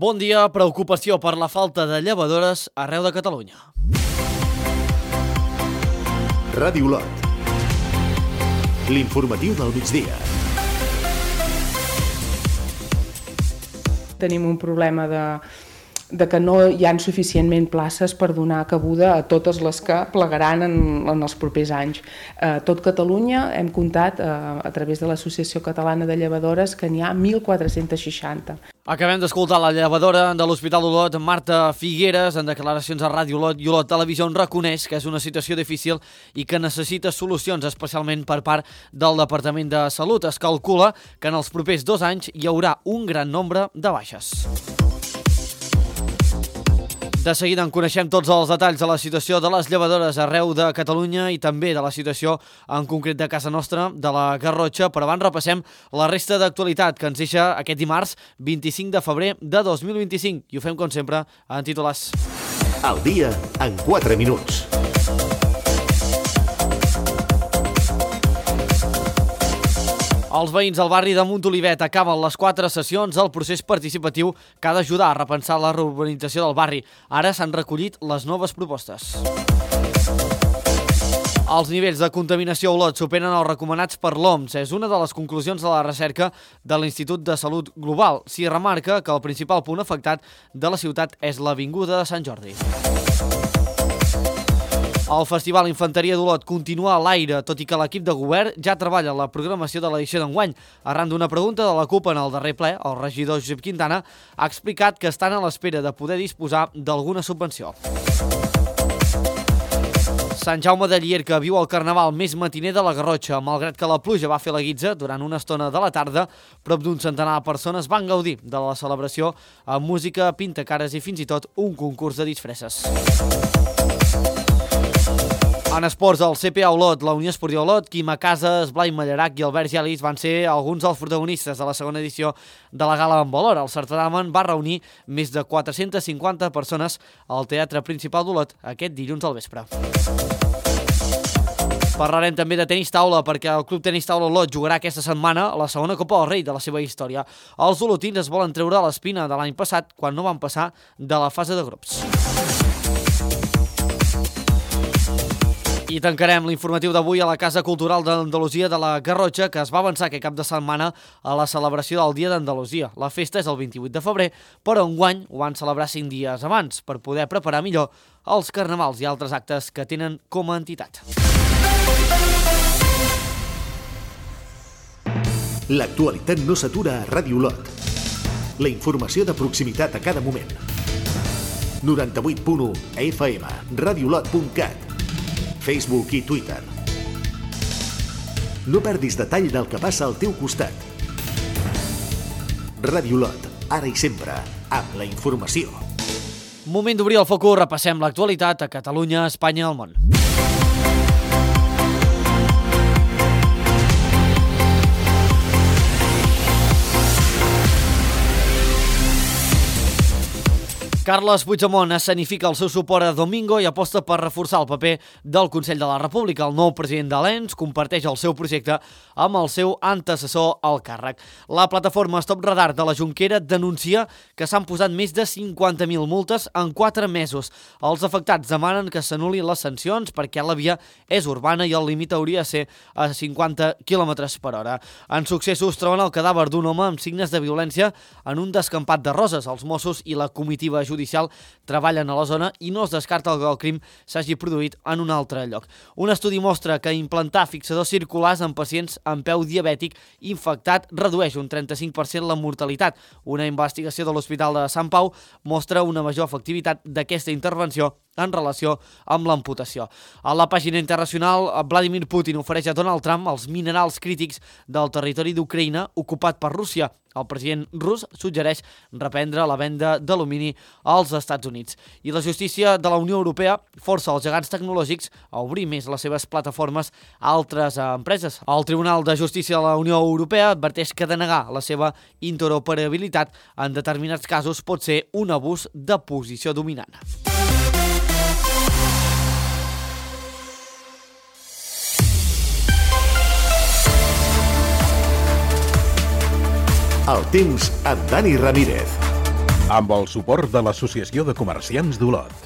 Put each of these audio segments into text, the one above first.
Bon dia, preocupació per la falta de llevadores arreu de Catalunya. Ràdio Olot. L'informatiu del migdia. Tenim un problema de que no hi ha suficientment places per donar cabuda a totes les que plegaran en els propers anys. A tot Catalunya hem comptat a través de l'Associació Catalana de Llevadores que n'hi ha 1.460. Acabem d'escoltar la llevadora de l'Hospital d'Olot, Marta Figueres, en declaracions a Ràdio Olot i Olot Televisió, on reconeix que és una situació difícil i que necessita solucions, especialment per part del Departament de Salut. Es calcula que en els propers 2 anys hi haurà un gran nombre de baixes. De seguida en coneixem tots els detalls de la situació de les llevadores arreu de Catalunya i també de la situació en concret de casa nostra, de la Garrotxa, però abans repassem la resta d'actualitat que ens deixa aquest dimarts 25 de febrer de 2025 i ho fem com sempre en titulars. Al dia en 4 minuts. Els veïns del barri de Montolivet acaben les 4 sessions del procés participatiu que ha d'ajudar a repensar la reurbanització del barri. Ara s'han recollit les noves propostes. Els nivells de contaminació a Olot superen els recomanats per l'OMS. És una de les conclusions de la recerca de l'Institut de Salut Global. S'hi remarca que el principal punt afectat de la ciutat és l'avinguda de Sant Jordi. El Festival Infanteria d'Olot continua a l'aire, tot i que l'equip de govern ja treballa en la programació de l'edició d'enguany. Arran d'una pregunta de la CUP en el darrer ple, el regidor Josep Quintana ha explicat que estan a l'espera de poder disposar d'alguna subvenció. Sant Jaume de Llierca viu el carnaval més matiner de la Garrotxa. Malgrat que la pluja va fer la guitza durant una estona de la tarda, prop d'un centenar de persones van gaudir de la celebració amb música, pintacares i fins i tot un concurs de disfresses. En esports, el CPA Olot, la Unió Esportiva Olot, Quima Casas, Blai Mallarac i Albert Gelis van ser alguns dels protagonistes de la segona edició de la Gala en Valor. El certamen va reunir més de 450 persones al Teatre Principal d'Olot aquest dilluns al vespre. Parlarem també de tenis taula perquè el Club Tenis Taula Olot jugarà aquesta setmana la segona Copa del Rei de la seva història. Els olotins es volen treure l'espina de l'any passat quan no van passar de la fase de grups. I tancarem l'informatiu d'avui a la Casa Cultural d'Andalusia de la Garrotxa, que es va avançar aquest cap de setmana a la celebració del Dia d'Andalusia. La festa és el 28 de febrer, però enguany ho van celebrar 5 dies abans per poder preparar millor els carnavals i altres actes que tenen com a entitat. L'actualitat no s'atura a Ràdio Olot. La informació de proximitat a cada moment. 98.1 FM, radioolot.cat, Facebook i Twitter. No perdis detall del que passa al teu costat. Ràdio Olot, ara i sempre, amb la informació. Moment d'obrir el focus, repassem l'actualitat a Catalunya, Espanya i el món. Carles Puigdemont escenifica el seu suport a Domingo i aposta per reforçar el paper del Consell de la República. El nou president de l'ENS comparteix el seu projecte amb el seu antecessor al càrrec. La plataforma Stop Radar de la Jonquera denuncia que s'han posat més de 50.000 multes en 4 mesos. Els afectats demanen que s'anul·lin les sancions perquè la via és urbana i el límit hauria de ser a 50 km per hora. En successos troben el cadàver d'un home amb signes de violència en un descampat de Roses. Els Mossos i la comitiva judicial treballen a la zona i no es descarta que el crim s'hagi produït en un altre lloc. Un estudi mostra que implantar fixadors circulars en pacients amb peu diabètic infectat redueix un 35% la mortalitat. Una investigació de l'Hospital de Sant Pau mostra una major efectivitat d'aquesta intervenció en relació amb l'amputació. A la pàgina internacional, Vladimir Putin ofereix a Donald Trump els minerals crítics del territori d'Ucraïna ocupat per Rússia. El president rus suggereix reprendre la venda d'alumini als Estats Units. I la justícia de la Unió Europea força els gegants tecnològics a obrir més les seves plataformes a altres empreses. El Tribunal de Justícia de la Unió Europea adverteix que denegar la seva interoperabilitat en determinats casos pot ser un abús de posició dominant. El temps amb Dani Ramírez. Amb el suport de l'Associació de Comerciants d'Olot.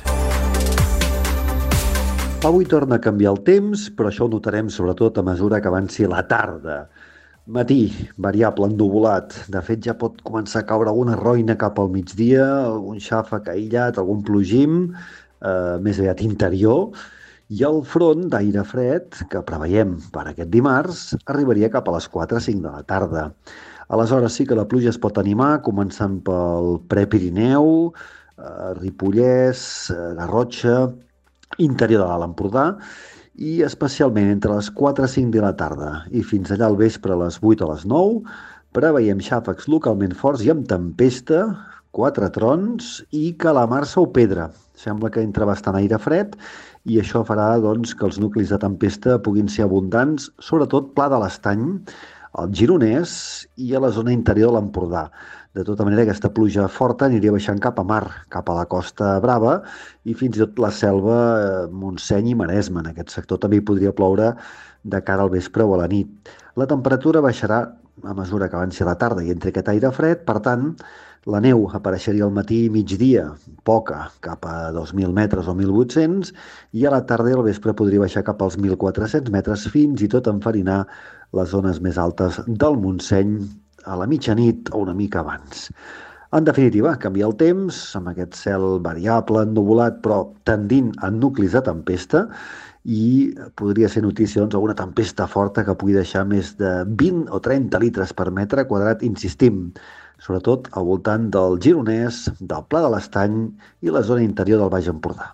Avui torna a canviar el temps, però això ho notarem sobretot a mesura que avanci la tarda. Matí, variable ennuvolat. De fet, ja pot començar a caure alguna roina cap al migdia, algun xàfec aïllat, algun plogim, més aviat interior, i el front d'aire fred, que preveiem per aquest dimarts, arribaria cap a les 4 o 5 de la tarda. Aleshores sí que la pluja es pot animar, començant pel Prepirineu, Ripollès, Garrotxa, interior de l'Alt Empordà, i especialment entre les 4 o 5 de la tarda i fins allà al vespre a les 8 o les 9, preveiem xàfecs localment forts i amb tempesta, 4 trons i calamarsa o pedra. Sembla que entra bastant aire fred i això farà doncs, que els nuclis de tempesta puguin ser abundants, sobretot Pla de l'Estany, al Gironès i a la zona interior de l'Empordà. De tota manera, aquesta pluja forta aniria baixant cap a mar, cap a la Costa Brava i fins i tot la Selva, Montseny i Maresme. En aquest sector també hi podria ploure de cara al vespre o a la nit. La temperatura baixarà a mesura que avanci la tarda i entre aquest aire fred, per tant, la neu apareixeria al matí i migdia, poca, cap a 2.000 metres o 1.800, i a la tarda i al vespre podria baixar cap als 1.400 metres, fins i tot enfarinar les zones més altes del Montseny a la mitjanit o una mica abans. En definitiva, canvia el temps, amb aquest cel variable, ennuvolat, però tendint a nuclis de tempesta, i podria ser notícia alguna tempesta forta que pugui deixar més de 20 o 30 litres per metre quadrat, insistim, sobretot al voltant del Gironès, del Pla de l'Estany i la zona interior del Baix Empordà.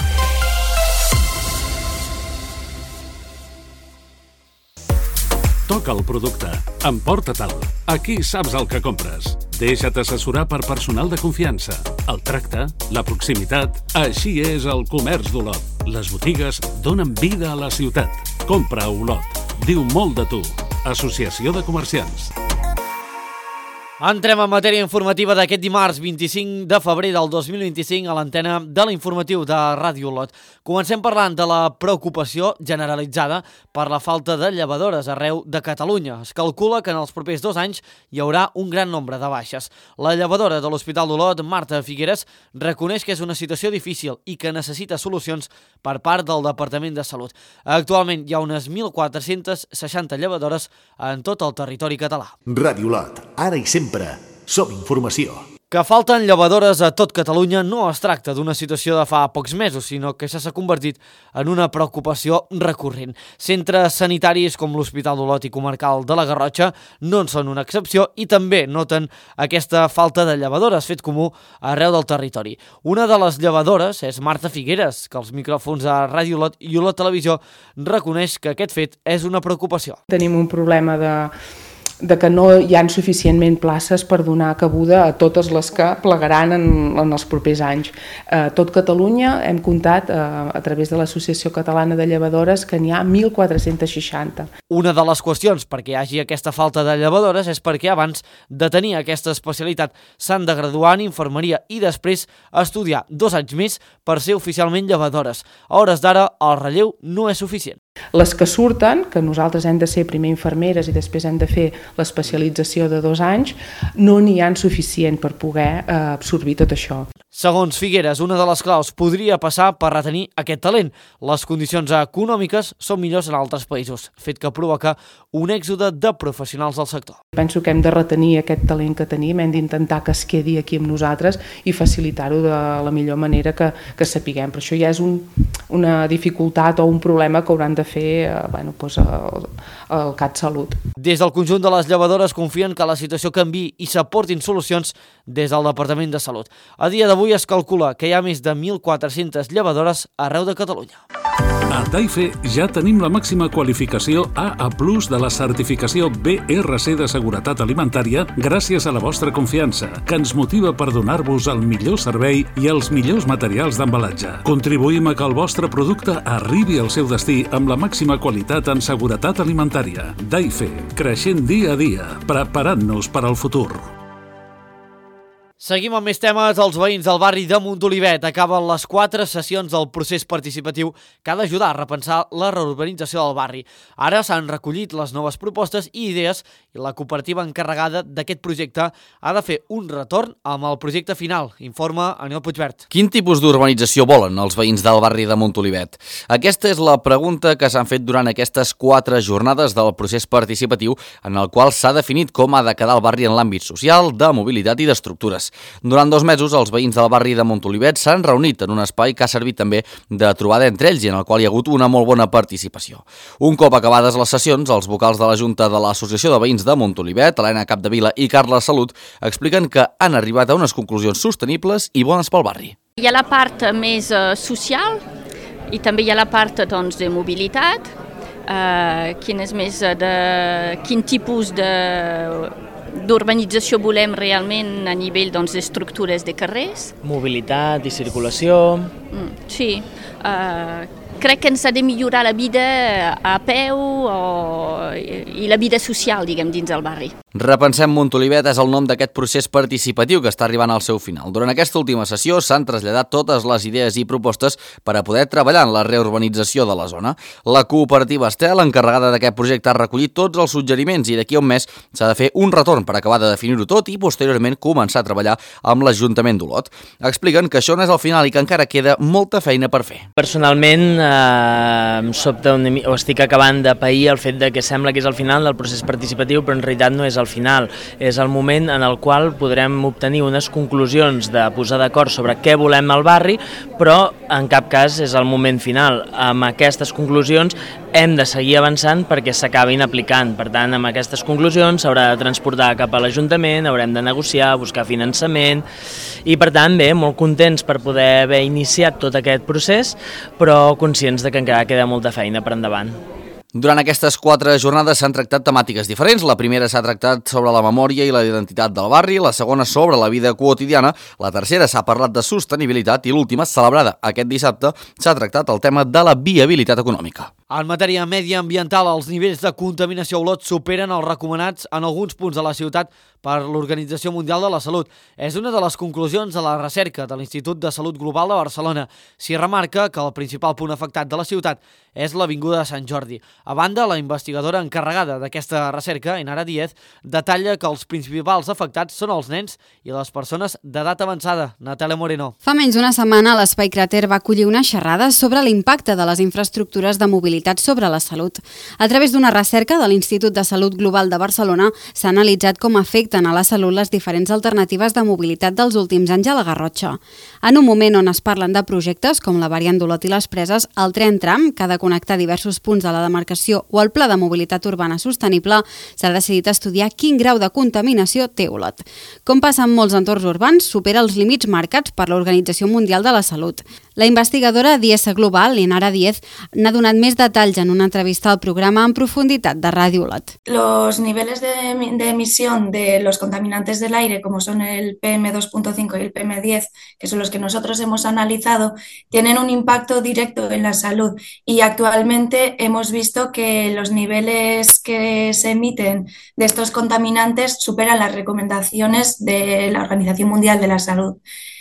Toca el producte. Emporta-te'l. Aquí saps el que compres. Deixa't assessorar per personal de confiança. El tracte, la proximitat... Així és el comerç d'Olot. Les botigues donen vida a la ciutat. Compra a Olot. Diu molt de tu. Associació de Comerciants. Entrem en matèria informativa d'aquest dimarts 25 de febrer del 2025 a l'antena de l'informatiu de Ràdio Olot. Comencem parlant de la preocupació generalitzada per la falta de llevadores arreu de Catalunya. Es calcula que en els propers 2 anys hi haurà un gran nombre de baixes. La llevadora de l'Hospital d'Olot, Marta Figueres, reconeix que és una situació difícil i que necessita solucions per part del Departament de Salut. Actualment hi ha unes 1.460 llevadores en tot el territori català. Ràdio Olot, ara i sempre som informació. Que falten llevadores a tot Catalunya no es tracta d'una situació de fa pocs mesos, sinó que s'ha convertit en una preocupació recurrent. Centres sanitaris com l'Hospital d'Olot i Comarcal de la Garrotxa no en són una excepció i també noten aquesta falta de llevadores, fet comú arreu del territori. Una de les llevadores és Marta Figueres, que als micròfons de Ràdio Olot i Olot Televisió reconeix que aquest fet és una preocupació. Tenim un problema de que no hi ha suficientment places per donar cabuda a totes les que plegaran en els propers anys. A tot Catalunya hem comptat a través de l'Associació Catalana de Llevadores que n'hi ha 1.460. Una de les qüestions perquè hi hagi aquesta falta de llevadores és perquè abans de tenir aquesta especialitat s'han de graduar en infermeria i després estudiar 2 anys més per ser oficialment llevadores. A hores d'ara el relleu no és suficient. Les que surten, que nosaltres hem de ser primer infermeres i després hem de fer l'especialització de 2 anys, no n'hi ha suficient per poder absorbir tot això. Segons Figueres, una de les claus podria passar per retenir aquest talent. Les condicions econòmiques són millors en altres països, fet que provoca un èxode de professionals del sector. Penso que hem de retenir aquest talent que tenim, hem d'intentar que es quedi aquí amb nosaltres i facilitar-ho de la millor manera que sapiguem. Però això ja és una dificultat o un problema que hauran de fer el CatSalut. Des del conjunt de les llevadores confien que la situació canviï i s'aportin solucions des del Departament de Salut. A dia d'avui es calcula que hi ha més de 1.400 llevadores arreu de Catalunya. A Daife ja tenim la màxima qualificació AA+ de la certificació BRC de seguretat alimentària gràcies a la vostra confiança, que ens motiva per donar-vos el millor servei i els millors materials d'embalatge. Contribuïm a que el vostre producte arribi al seu destí amb la màxima qualitat en seguretat alimentària. Daife, creixent dia a dia, preparant-nos per al futur. Seguim amb més temes. Els veïns del barri de Montolivet acaben les 4 sessions del procés participatiu que ha d'ajudar a repensar la reurbanització del barri. Ara s'han recollit les noves propostes i idees i la cooperativa encarregada d'aquest projecte ha de fer un retorn amb el projecte final, informa Aniol Puigvert. Quin tipus d'urbanització volen els veïns del barri de Montolivet? Aquesta és la pregunta que s'han fet durant aquestes 4 jornades del procés participatiu en el qual s'ha definit com ha de quedar el barri en l'àmbit social, de mobilitat i d'estructures. Durant 2 mesos, els veïns del barri de Montolivet s'han reunit en un espai que ha servit també de trobada entre ells i en el qual hi ha hagut una molt bona participació. Un cop acabades les sessions, els vocals de la Junta de l'Associació de Veïns de Montolivet, Helena Capdevila i Carles Salut, expliquen que han arribat a unes conclusions sostenibles i bones pel barri. Hi ha la part més social i també hi ha la part de mobilitat, quin tipus d'urbanització volem realment a nivell d'estructures de carrers. Mobilitat i circulació. Sí, crec que ens ha de millorar la vida a peu i la vida social, diguem, dins del barri. Repensem Montolivet és el nom d'aquest procés participatiu que està arribant al seu final. Durant aquesta última sessió s'han traslladat totes les idees i propostes per a poder treballar en la reurbanització de la zona. La cooperativa Estel, encarregada d'aquest projecte, ha recollit tots els suggeriments i d'aquí a un mes s'ha de fer un retorn per acabar de definir-ho tot i posteriorment començar a treballar amb l'Ajuntament d'Olot. Expliquen que això no és el final i que encara queda molta feina per fer. Personalment, em sobta o estic acabant de pair el fet de que sembla que és el final del procés participatiu, però en realitat no és el final. És el moment en el qual podrem obtenir unes conclusions de posar d'acord sobre què volem al barri, però en cap cas és el moment final. Amb aquestes conclusions hem de seguir avançant perquè s'acabin aplicant. Per tant, amb aquestes conclusions s'haurà de transportar cap a l'Ajuntament, haurem de negociar, buscar finançament i, per tant, bé, molt contents per poder haver iniciat tot aquest procés, però conscients de que encara queda molta feina per endavant. Durant aquestes 4 jornades s'han tractat temàtiques diferents. La primera s'ha tractat sobre la memòria i la identitat del barri, la segona sobre la vida quotidiana, la tercera s'ha parlat de sostenibilitat i l'última, celebrada aquest dissabte, s'ha tractat el tema de la viabilitat econòmica. En matèria mediambiental, els nivells de contaminació a Olot superen els recomanats en alguns punts de la ciutat per l'Organització Mundial de la Salut. És una de les conclusions de la recerca de l'Institut de Salut Global de Barcelona. S'hi remarca que el principal punt afectat de la ciutat és l'Avinguda de Sant Jordi. A banda, la investigadora encarregada d'aquesta recerca, Enara Díez, detalla que els principals afectats són els nens i les persones d'edat avançada. Natàlia Moreno. Fa menys d'una setmana, l'Espai Cràter va acollir una xerrada sobre l'impacte de les infraestructures de mobilitat sobre la salut. A través d'una recerca de l'Institut de Salut Global de Barcelona s'ha analitzat com afecten a la salut les diferents alternatives de mobilitat dels últims anys a la Garrotxa. En un moment on es parlen de projectes com la variant d'Olot i les Preses, el tren tram, que ha de connectar diversos punts de la demarcació, o el Pla de Mobilitat Urbana Sostenible, s'ha decidit estudiar quin grau de contaminació té Olot. Com passa en molts entorns urbans, supera els límits marcats per l'Organització Mundial de la Salut. La investigadora d'IS Global, Enara Díez, n'ha donat més detalls en una entrevista al programa En Profunditat de Ràdio Olot. Los niveles de emisión de los contaminantes del aire, como son el PM2.5 y el PM10, que son los que nosotros hemos analizado, tienen un impacto directo en la salud y actualmente hemos visto que los niveles que se emiten de estos contaminantes superan las recomendaciones de la Organización Mundial de la Salud.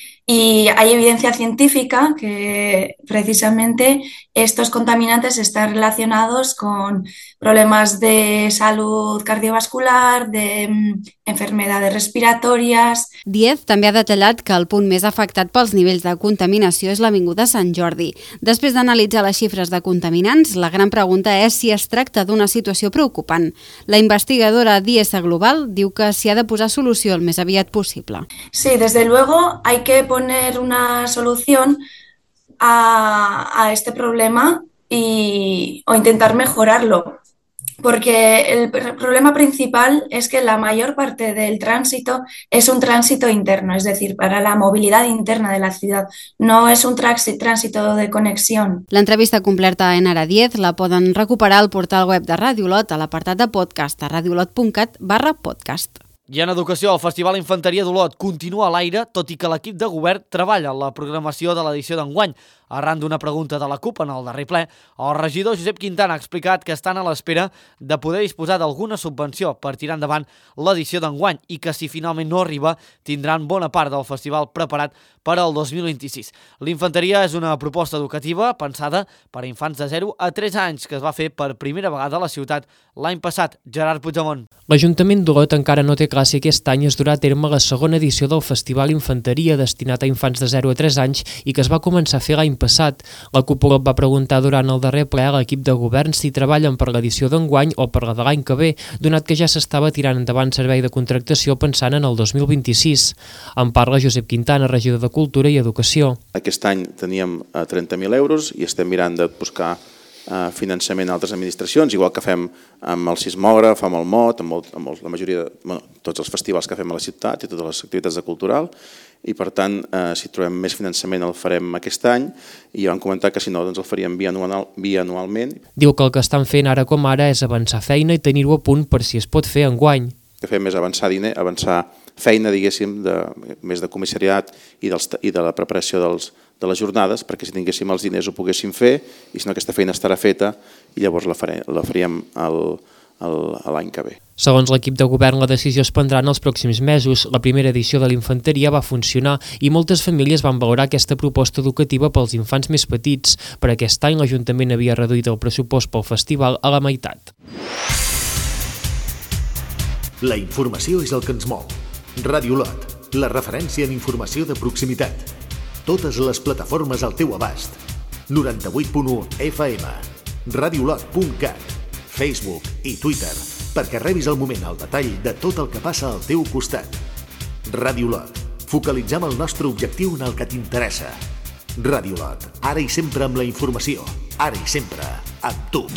Y hay evidencia científica que precisamente estos contaminantes están relacionados con problemas de salud cardiovascular, de enfermedades respiratorias. Díez també ha detallat que el punt més afectat pels nivells de contaminació és l'Avinguda Sant Jordi. Després d'analitzar les xifres de contaminants, la gran pregunta és si es tracta d'una situació preocupant. La investigadora d'IS Global diu que s'hi ha de posar solució el més aviat possible. Sí, desde luego hay que poner una solución a este problema o intentar mejorarlo, porque el problema principal es que la mayor parte del tránsito es un tránsito interno, es decir, para la movilidad interna de la ciudad, no es un tránsito de conexión. L'entrevista completa a Enara Díez la poden recuperar al portal web de Ràdio Olot a l'apartat de podcast a radiolot.cat/podcast. I en educació, el Festival Infanteria d'Olot continua a l'aire, tot i que l'equip de govern treballa en la programació de l'edició d'enguany. Arran d'una pregunta de la CUP en el darrer ple, el regidor Josep Quintana ha explicat que estan a l'espera de poder disposar d'alguna subvenció per tirar endavant l'edició d'enguany i que si finalment no arriba tindran bona part del festival preparat per al 2026. L'Infanteria és una proposta educativa pensada per a infants de 0 a 3 anys que es va fer per primera vegada a la ciutat l'any passat. Gerard Puigdemont. L'Ajuntament d'Olot encara no té clar si aquest any es durà a terme la segona edició del Festival Infanteria destinat a infants de 0 a 3 anys i que es va començar a fer l'any passat. La CUP va preguntar durant el darrer ple a l'equip de govern si treballen per l'edició d'enguany o per la de l'any que ve, donat que ja s'estava tirant endavant servei de contractació pensant en el 2026. En parla Josep Quintana, regidor de Cultura i Educació. Aquest any teníem 30.000 euros i estem mirant de buscar finançament a altres administracions, igual que fem amb el sismògraf, amb el MOT, amb la majoria tots els festivals que fem a la ciutat i totes les activitats de cultural, i per tant, si trobem més finançament el farem aquest any i van comentar que si no doncs el faríem bianualment. Diu que el que estan fent ara com ara és avançar feina i tenir-ho a punt per si es pot fer enguany. El que fem és avançar feina, diguéssim, més de comissariat i de la preparació de les jornades, perquè si tinguéssim els diners ho poguéssim fer i si no aquesta feina estarà feta i llavors la faríem l'any que ve. Segons l'equip de govern, la decisió es prendrà en els pròxims mesos. La primera edició de l'Infanteria va funcionar i moltes famílies van valorar aquesta proposta educativa pels infants més petits. Per aquest any, l'Ajuntament havia reduït el pressupost pel festival a la meitat. La informació és el que ens mou. Ràdio Olot, la referència en informació de proximitat. Totes les plataformes al teu abast. 98.1 FM, radiolot.cat, Facebook i Twitter, perquè rebis al moment el detall de tot el que passa al teu costat. Ràdio Olot, focalitzem el nostre objectiu en el que t'interessa. Ràdio Olot, ara i sempre amb la informació, ara i sempre amb tu.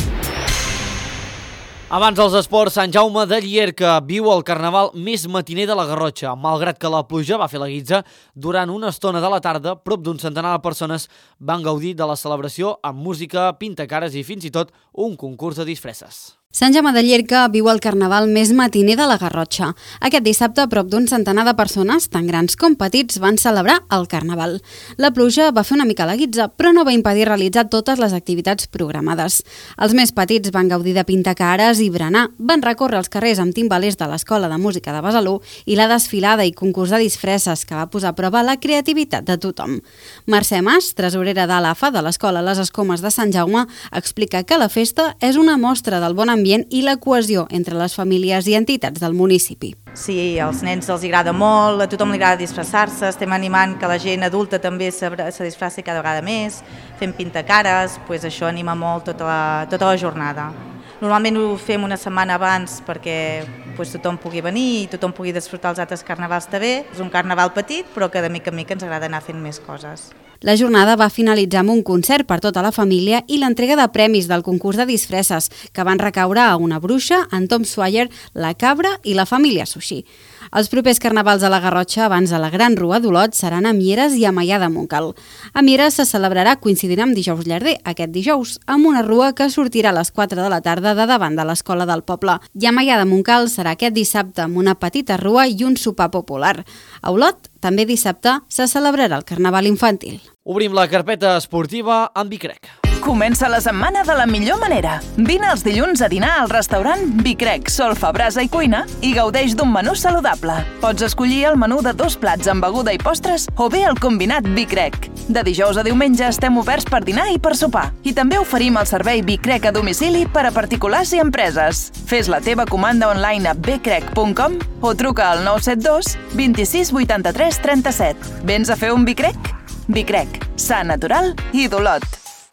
Abans dels esports, Sant Jaume de Llierca viu el carnaval més matiner de la Garrotxa. Malgrat que la pluja va fer la guitza, durant una estona de la tarda, prop d'un centenar de persones van gaudir de la celebració amb música, pintacares i fins i tot un concurs de disfresses. Sant Jaume de Llierca viu el carnaval més matiner de la Garrotxa. Aquest dissabte, prop d'un centenar de persones, tant grans com petits, van celebrar el carnaval. La pluja va fer una mica la guitza, però no va impedir realitzar totes les activitats programades. Els més petits van gaudir de pintacares i berenar, van recórrer els carrers amb timbalers de l'Escola de Música de Besalú i la desfilada i concurs de disfresses que va posar a prova la creativitat de tothom. Mercè Mas, tresorera de l'AFA de l'Escola Les Escomes de Sant Jaume, explica que la festa és una mostra del bon ambient i la cohesió entre les famílies i entitats del municipi. Sí, als nens els agrada molt, a tothom li agrada disfressar-se, estem animant que la gent adulta també se disfressi cada vegada més, fent pintacares, això anima molt tota la jornada. Normalment ho fem una setmana abans perquè tothom pugui venir i tothom pugui disfrutar els altres carnavals també. És un carnaval petit, però que de mica en mica ens agrada anar fent més coses. La jornada va finalitzar amb un concert per tota la família i l'entrega de premis del concurs de disfresses, que van recaure a una bruixa, en Tom Sawyer, la cabra i la família Sushi. Els propers carnavals a la Garrotxa, abans de la Gran Rua d'Olot, seran a Mieres i a Maià de Montcal. A Mieres se celebrarà coincidint amb Dijous Llarder, aquest dijous, amb una rua que sortirà a les 4 de la tarda de davant de l'Escola del Poble. I a Maià de Montcal serà aquest dissabte amb una petita rua i un sopar popular. A Olot, també dissabte, se celebrarà el Carnaval infantil. Obrim la carpeta esportiva amb Bicrec. Comença la setmana de la millor manera. Vine els dilluns a dinar al restaurant Bicrec, solfa, brasa i cuina i gaudeix d'un menú saludable. Pots escollir el menú de 2 plats amb beguda i postres o bé el combinat Bicrec. De dijous a diumenge estem oberts per dinar i per sopar. I també oferim el servei Bicrec a domicili per a particulars i empreses. Fes la teva comanda online a bcrec.com o truca al 972 26 83 37. Vens a fer un Bicrec? Bicrec, sa, natural i d'Olot.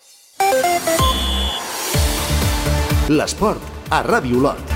L'esport a Ràdio Olot.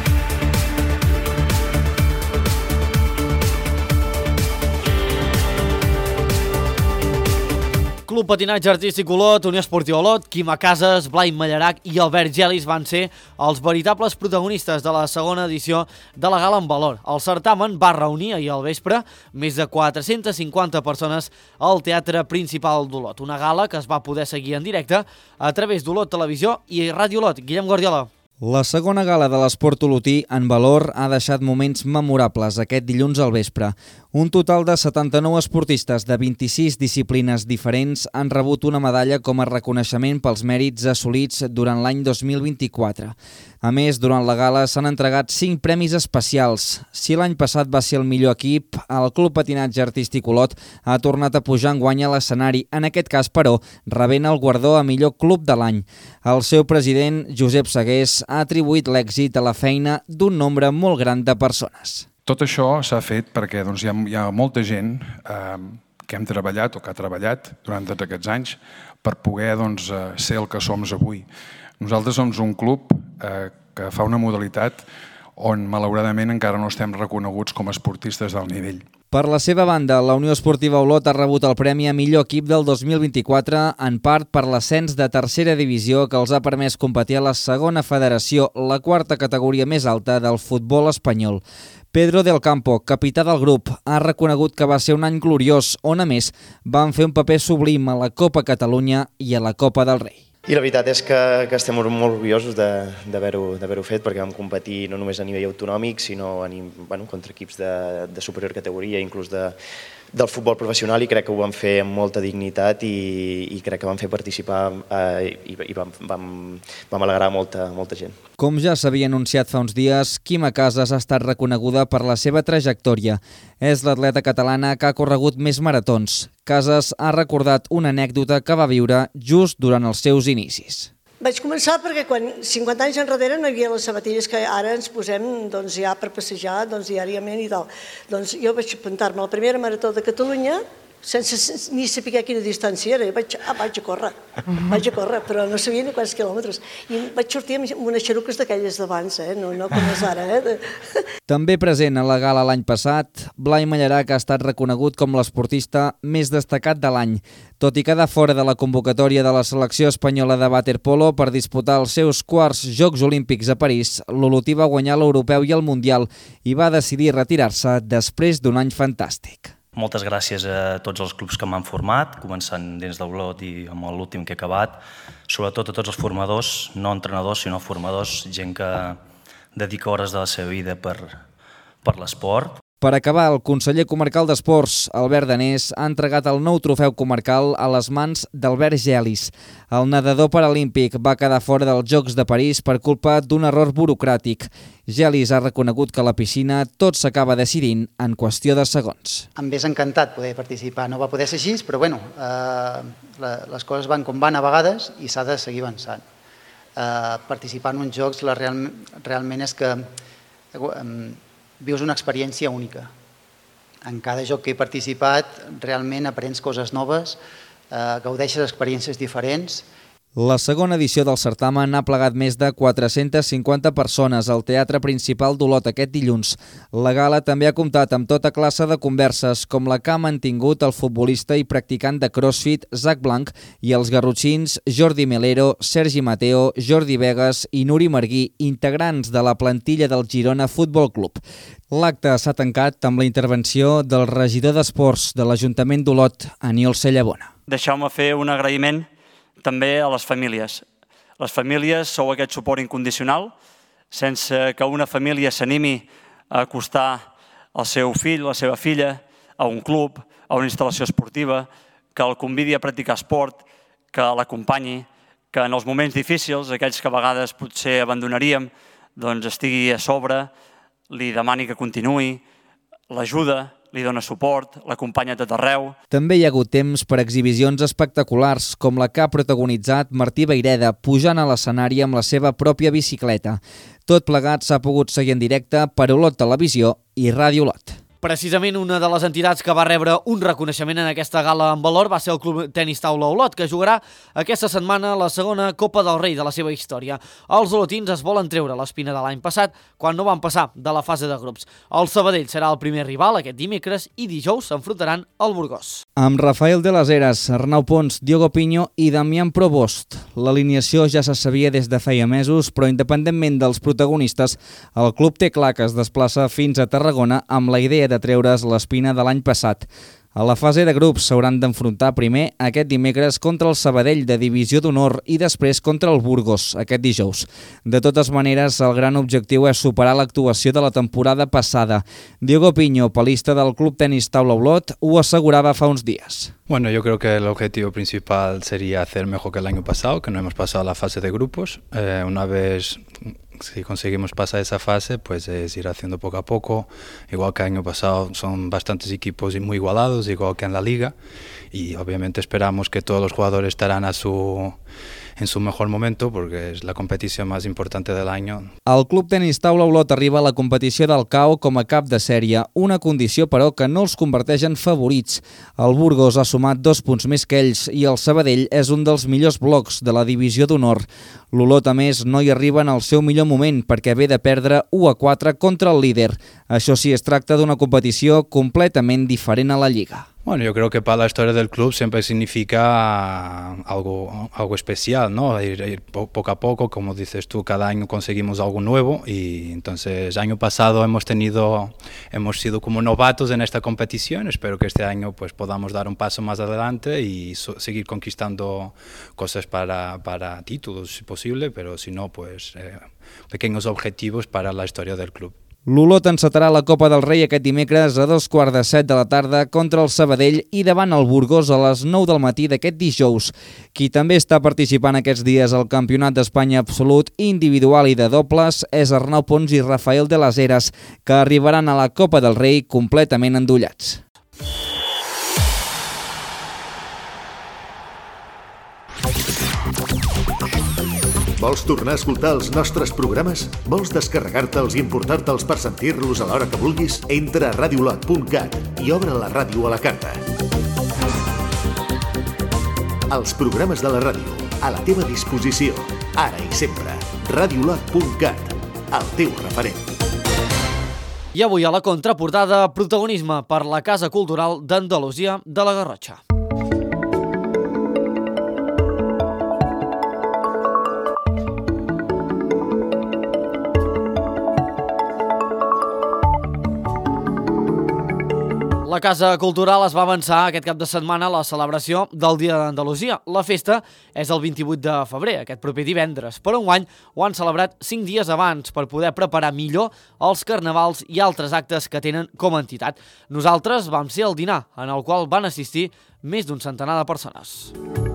Club Patinatge Artístic Olot, Unió Esportiva Olot, Quima Casas, Blai Mallarac i Albert Gelis van ser els veritables protagonistes de la segona edició de la Gala en Valor. El certamen va reunir ahir al vespre més de 450 persones al Teatre Principal d'Olot. Una gala que es va poder seguir en directe a través d'Olot Televisió i Ràdio Olot. Guillem Guardiola. La segona gala de l'esport olotí en valor ha deixat moments memorables aquest dilluns al vespre. Un total de 79 esportistes de 26 disciplines diferents han rebut una medalla com a reconeixement pels mèrits assolits durant l'any 2024. A més, durant la gala s'han entregat 5 premis especials. Si l'any passat va ser el millor equip, el Club Patinatge Artístic Olot ha tornat a pujar enguany a l'escenari, en aquest cas, però, rebent el guardó a millor club de l'any. El seu president, Josep Segués, ha atribuït l'èxit a la feina d'un nombre molt gran de persones. Tot això s'ha fet perquè hi ha molta gent que hem treballat o que ha treballat durant tots aquests anys per poder ser el que som avui. Nosaltres som un club que fa una modalitat on malauradament encara no estem reconeguts com a esportistes del nivell. Per la seva banda, la Unió Esportiva Olot ha rebut el Premi a millor equip del 2024, en part per l'ascens de tercera divisió que els ha permès competir a la segona federació, la quarta categoria més alta del futbol espanyol. Pedro del Campo, capità del grup, ha reconegut que va ser un any gloriós, on a més van fer un paper sublim a la Copa Catalunya i a la Copa del Rei. I la veritat és que estem molt orgullosos d'haver-ho fet, perquè vam competir no només a nivell autonòmic, sinó contra equips de superior categoria, inclús del futbol professional, i crec que ho vam fer amb molta dignitat i crec que vam fer participar i vam alegrar molta gent. Com ja s'havia anunciat fa uns dies, Quima Casas ha estat reconeguda per la seva trajectòria. És l'atleta catalana que ha corregut més maratons. Casas ha recordat una anècdota que va viure just durant els seus inicis. Vaig començar perquè quan 50 anys enrere no hi havia les sabatilles que ara ens posem ja per passejar diàriament i tal. Doncs jo vaig apuntar-me a la primera marató de Catalunya sense ni saber quina distància era. Vaig a córrer, però no sabia ni quants quilòmetres. I vaig sortir amb unes xeruques d'aquelles d'abans, no com les ara. També present a la gala l'any passat, Blai Mallarac ha estat reconegut com l'esportista més destacat de l'any. Tot i quedar fora de la convocatòria de la selecció espanyola de waterpolo per disputar els seus quarts Jocs Olímpics a París, l'olotí va guanyar l'europeu i el mundial i va decidir retirar-se després d'un any fantàstic. Moltes gràcies a tots els clubs que m'han format, començant dins d'Olot i amb l'últim que he acabat, sobretot a tots els formadors, no entrenadors, sinó formadors, gent que dedica hores de la seva vida per l'esport. Per acabar, el conseller comarcal d'Esports, Albert Danés, ha entregat el nou trofeu comarcal a les mans d'Albert Gelis. El nedador paralímpic va quedar fora dels Jocs de París per culpa d'un error burocràtic. Gelis ha reconegut que a la piscina tot s'acaba decidint en qüestió de segons. Em és encantat poder participar. No va poder ser així, però les coses van com van a vegades i s'ha de seguir avançant. Participar en uns jocs realment és que vius una experiència única. En cada joc que he participat realment aprens coses noves, gaudeixes experiències diferents. La segona edició del certamen ha plegat més de 450 persones al Teatre Principal d'Olot aquest dilluns. La gala també ha comptat amb tota classe de converses, com la que ha mantingut el futbolista i practicant de CrossFit Zach Blanc i els garrotxins Jordi Melero, Sergi Mateo, Jordi Vegas i Nuri Marguí, integrants de la plantilla del Girona Futbol Club. L'acte s'ha tancat amb la intervenció del regidor d'Esports de l'Ajuntament d'Olot, Aniol Cellabona. Deixeu-me fer un agraïment també a les famílies. Les famílies sou aquest suport incondicional. Sense que una família s'animi a acostar el seu fill, la seva filla, a un club, a una instal·lació esportiva, que el convidi a practicar esport, que l'acompanyi, que en els moments difícils, aquells que a vegades potser abandonaríem, doncs estigui a sobre, li demani que continuï, l'ajuda, li dona suport, l'acompanya a tot arreu. També hi ha hagut temps per exhibicions espectaculars, com la que ha protagonitzat Martí Vaireda, pujant a l'escenari amb la seva pròpia bicicleta. Tot plegat s'ha pogut seguir en directe per Olot Televisió i Ràdio Olot. Precisament una de les entitats que va rebre un reconeixement en aquesta gala en valor va ser el Club Tenis Taula Olot, que jugarà aquesta setmana la segona Copa del Rei de la seva història. Els olotins es volen treure l'espina de l'any passat, quan no van passar de la fase de grups. El Sabadell serà el primer rival aquest dimecres i dijous s'enfrontaran al Burgos. Amb Rafael de les Heras, Arnau Pons, Diogo Piño i Damián Provost. L'alineació ja se sabia des de feia mesos, però independentment dels protagonistes, el club té clar que es desplaça fins a Tarragona amb la idea de treure's l'espina de l'any passat. A la fase de grups s'hauran d'enfrontar primer aquest dimecres contra el Sabadell de Divisió d'Honor i després contra el Burgos aquest dijous. De totes maneres, el gran objectiu és superar l'actuació de la temporada passada. Diego Piño, palista del Club Tenis Taula Olot, ho assegurava fa uns dies. Bueno, yo creo que el objetivo principal sería hacer mejor que el año pasado, que no hemos pasado la fase de grupos. Una vez si conseguimos pasar esa fase, pues es ir haciendo poco a poco. Igual que el año pasado son bastantes equipos muy igualados, igual que en la liga. Y obviamente esperamos que todos los jugadores estarán en su mejor momento, porque es la competició més important de l'any. El Club Tenis Taula Olot arriba a la competició del CAO com a cap de sèrie, una condició, però, que no els converteix en favorits. El Burgos ha sumat 2 punts més que ells i el Sabadell és un dels millors blocs de la Divisió d'Honor. L'Olot, a més, no hi arriba en el seu millor moment perquè ve de perdre 1-4 contra el líder. Això sí, es tracta d'una competició completament diferent a la Lliga. Bueno, yo creo que para la historia del club siempre significa algo especial, ¿no? Ir poco a poco, como dices tú, cada año conseguimos algo nuevo y entonces año pasado hemos sido como novatos en esta competición. Espero que este año pues podamos dar un paso más adelante y seguir conquistando cosas para títulos si posible, pero si no, pues pequeños objetivos para la historia del club. L'Olot encetarà la Copa del Rei aquest dimecres a 2:15 de la tarda contra el Sabadell i davant el Burgos a les 9 del matí d'aquest dijous. Qui també està participant aquests dies al Campionat d'Espanya absolut, individual i de dobles és Arnau Pons i Rafael de las Heras, que arribaran a la Copa del Rei completament endollats. Vols tornar a escoltar els nostres programes? Vols descarregar-te'ls i emportar-te'ls per sentir-los a l'hora que vulguis? Entra a radiolot.cat i obre la ràdio a la carta. Els programes de la ràdio, a la teva disposició, ara i sempre. Radiolot.cat, el teu referent. I avui a la contraportada, protagonisme per la Casa Cultural d'Andalusia de la Garrotxa. La Casa Cultural es va avançar aquest cap de setmana a la celebració del Dia d'Andalusia. La festa és el 28 de febrer, aquest proper divendres, però enguany ho han celebrat 5 dies abans per poder preparar millor els carnavals i altres actes que tenen com a entitat. Nosaltres vam ser al dinar, en el qual van assistir més d'un centenar de persones.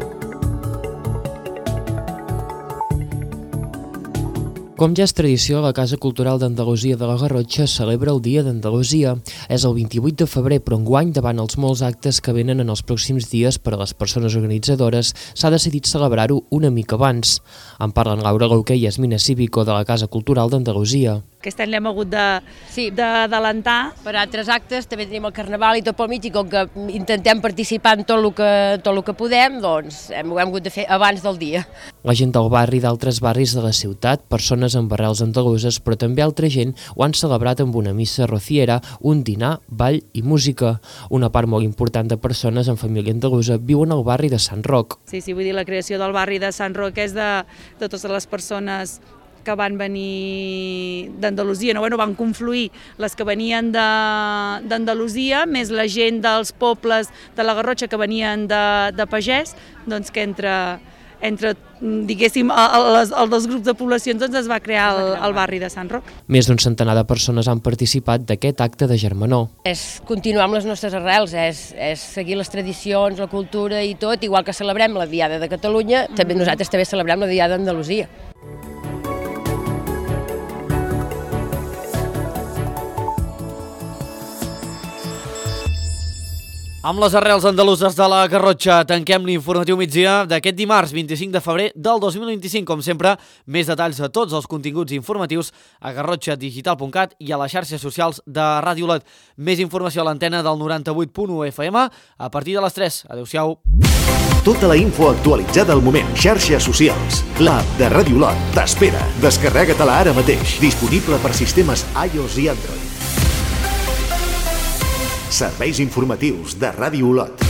Com ja és tradició, la Casa Cultural d'Andalusia de la Garrotxa celebra el Dia d'Andalusia. És el 28 de febrer, però enguany, davant els molts actes que venen en els pròxims dies per a les persones organitzadores, s'ha decidit celebrar-ho una mica abans. En parlen Laura Lauquer i Yasmina Cívico de la Casa Cultural d'Andalusia. Aquest any l'hem hagut d'adelantar. Per altres actes també tenim el Carnaval i tot pel mig, i com que intentem participar en tot el que podem, doncs ho hem hagut de fer abans del dia. La gent del barri i d'altres barris de la ciutat, persones amb arrels andaluses, però també altra gent, ho han celebrat amb una missa rociera, un dinar, ball i música. Una part molt important de persones amb família andalusa viuen al barri de Sant Roc. Sí, vull dir, la creació del barri de Sant Roc és de totes les persones que van venir d'Andalusia, van confluir les que venien d'Andalusia, més la gent dels pobles de la Garrotxa que venien de pagès, doncs que entre diguéssim, els dos grups de poblacions doncs es va crear el barri de Sant Roc. Més d'un centenar de persones han participat d'aquest acte de germanor. És continuar amb les nostres arrels, és seguir les tradicions, la cultura i tot, igual que celebrem la Diada de Catalunya, nosaltres també celebrem la Diada d'Andalusia. Amb les arrels andaluses de la Garrotxa tanquem l'informatiu migdia d'aquest dimarts 25 de febrer del 2025. Com sempre, més detalls de tots els continguts informatius a garrotxadigital.cat i a les xarxes socials de Ràdio Olot. Més informació a l'antena del 98.1 FM a partir de les 3. Adéu-siau. Tota la info actualitzada al moment. Xarxes socials. L'app de Ràdio Olot t'espera. Descarrega-te-la ara mateix. Disponible per sistemes iOS i Android. Serveis informatius de Ràdio Olot.